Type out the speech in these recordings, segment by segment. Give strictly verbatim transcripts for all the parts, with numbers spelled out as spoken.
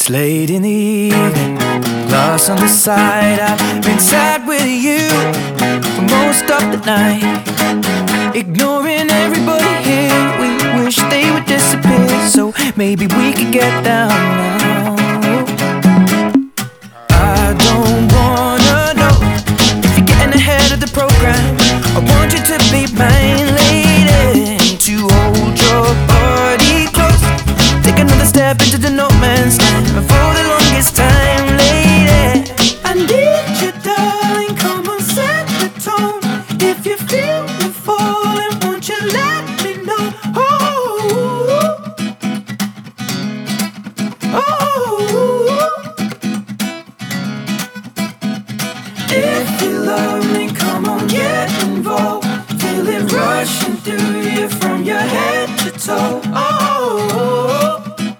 It's late in the evening, glass on the side. I've been sad with you for most of the night, ignoring everybody here. We wish they would disappear, so maybe we could get down now. I don't wanna know if you're getting ahead of the program. I want you to be mine, lady, to hold your body close. Take another step into the no man's land for the longest time, lady. I need you, darling, come on, set the tone. If you feel me falling, won't you let me know? Oh, oh. If you love me, come on, get involved. Feel it rushing through you from your head to toe. Oh,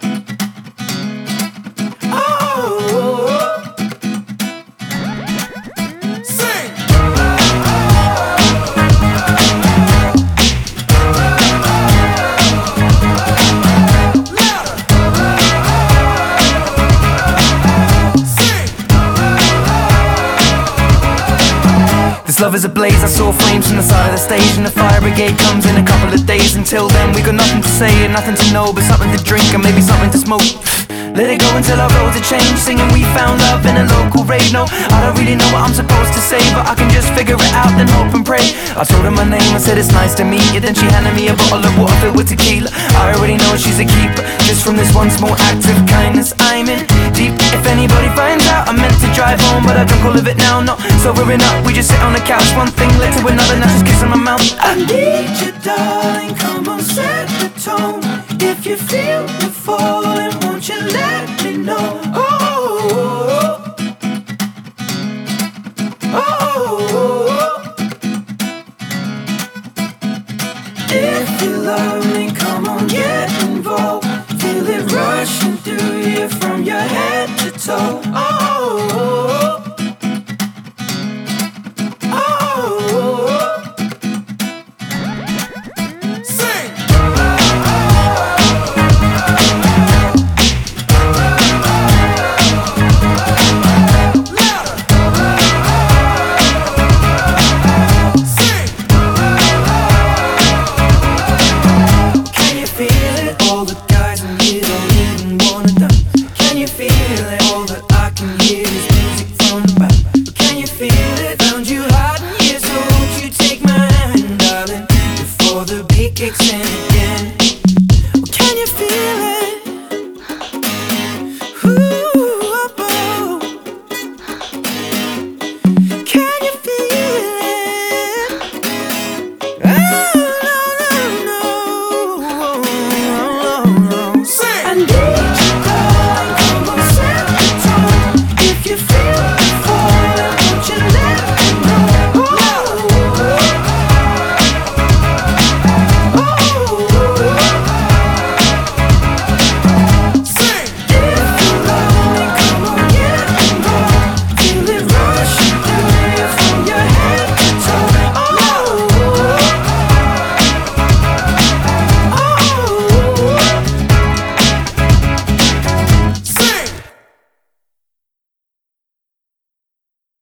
this love is ablaze. I saw flames from the side of the stage, and the fire brigade comes in a couple of days. Until then we got nothing to say and nothing to know, but something to drink and maybe something to smoke. Let it go until our roads are changed, singing we found love in a local rave. No, I don't really know what I'm supposed to say, but I can just figure it out and hope and pray. I told her my name, I said it's nice to meet you. Then she handed me a bottle of water filled with tequila. I already know she's a keeper, just from this one small act of kindness. I'm in deep. If anybody finds out, I meant to drive home, but I drunk all of it now. Not sobering up, we just sit on the couch. One thing led to another, now just kissing my mouth. I need you, darling, come on, set the tone. If you feel me falling, won't you let me know? Oh, oh, oh. If you love me, come on, get involved. Feel it rushing through you from your head to toe. Oh, kicks in.